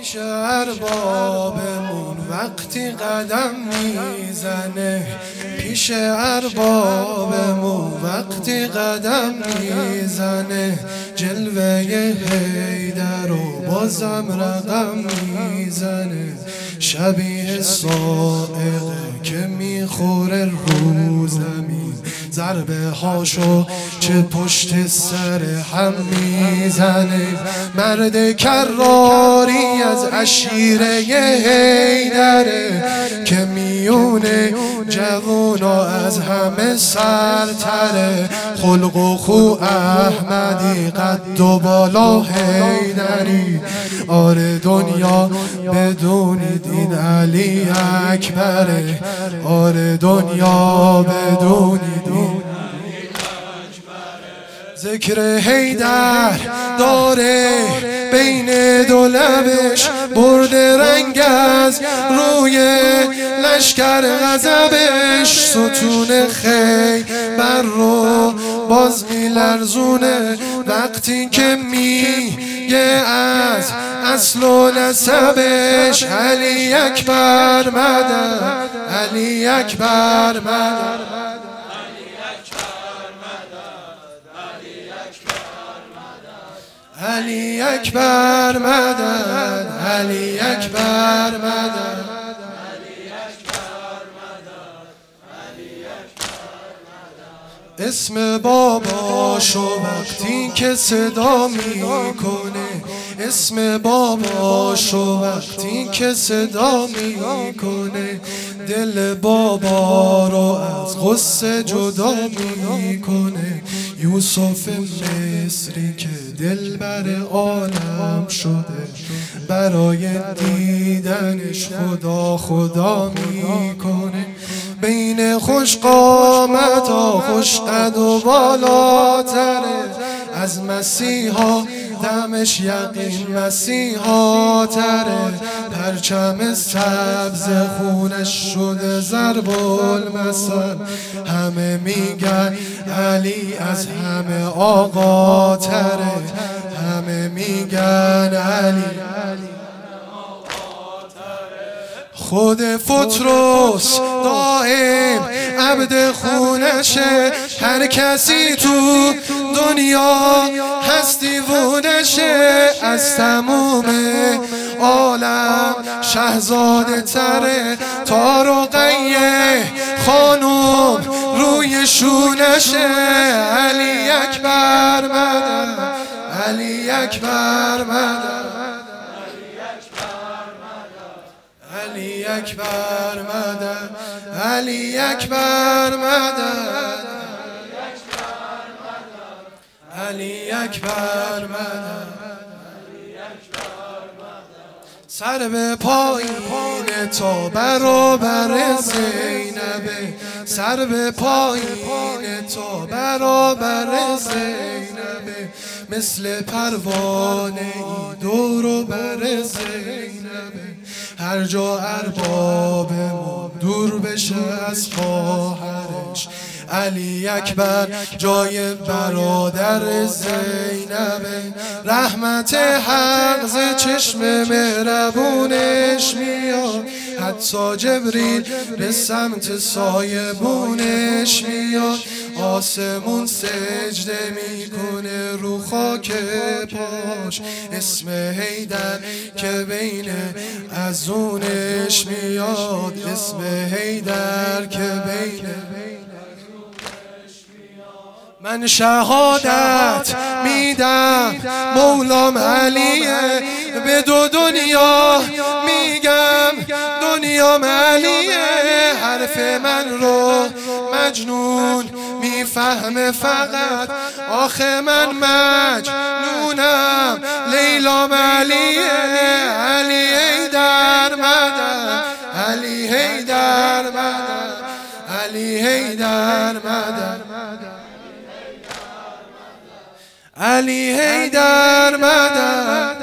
پیش اربابمون وقتی قدم میزنه، پیش اربابمون وقتی قدم میزنه، جلوه حیدر و بازم رقم میزنه، شبیه صاعقه که میخوره رو زمین، ضربه هاشو چه پشت سر هم میزنه، مرد کراری از عشیره حیدره که میونه جوونا از همه سرتره، خلق و خو احمدی قد و بالا حیدری، آره دنیا بدونید این علی اکبره، آره دنیا بدونید این ذکر حیدر داره بین دو لبش، برده رنگ از روی لشکر غضبش، ستون خیبر رو باز میلرزونه وقتی که میگه از اصل و نسبش، علی اکبر مدد، علی اکبر مدد، علی اکبر مدد، علی اکبر مدد، اسم باباشو وقتی که صدا میکنه، اسم باباشو وقتی که صدا میکنه، دل بابا رو از غصه جدا میکنه، یوسف مصری که دلبر عالم شده، برای دیدنش خدا خدا میکنه، بین خوش قامتا خوش قد و بالاتره، از مسیحا دمش یقین مسیحا تره، پرچم سبز خونش شده ضرب المثل، همه میگن علی از همه آقا تره، همه میگن علی خود فطرس دائم عبد خونشه، هر کسی تو دنیا هست دیوونشه، از تموم عالم شهزاده تره، تا رقیه خانوم روی شونشه، علی اکبر مدد، علی اکبر مدد، علی اکبر مدد، علی اکبر مدد، علی اکبر مدد، سر به پایین تا برابر زینبه، سر به پایین تا برابر زینبه، مثل پروانه ای دور و بر زینبه، هر جا اربابمون دور بشه از خواهرش، علی اکبر جای برادر زینبه، رحمت حق ز چشم مهربونش میاد، حتی جبریل به سمت سایبونش میاد، آسمون سجده میکنه رو خاک پاش، اسم حیدر که بین ازونش میاد، اسم حیدر که بین من شهادت میدم مولام علیه، به دو دنیا میگم دنیام علیه، حرف من رو مجنون میفهمه فقط، آخه من مجنونم لیلام علیه، علی حیدر مدد، علی حیدر مدد، علی حیدر مدد، علی حیدر مدد.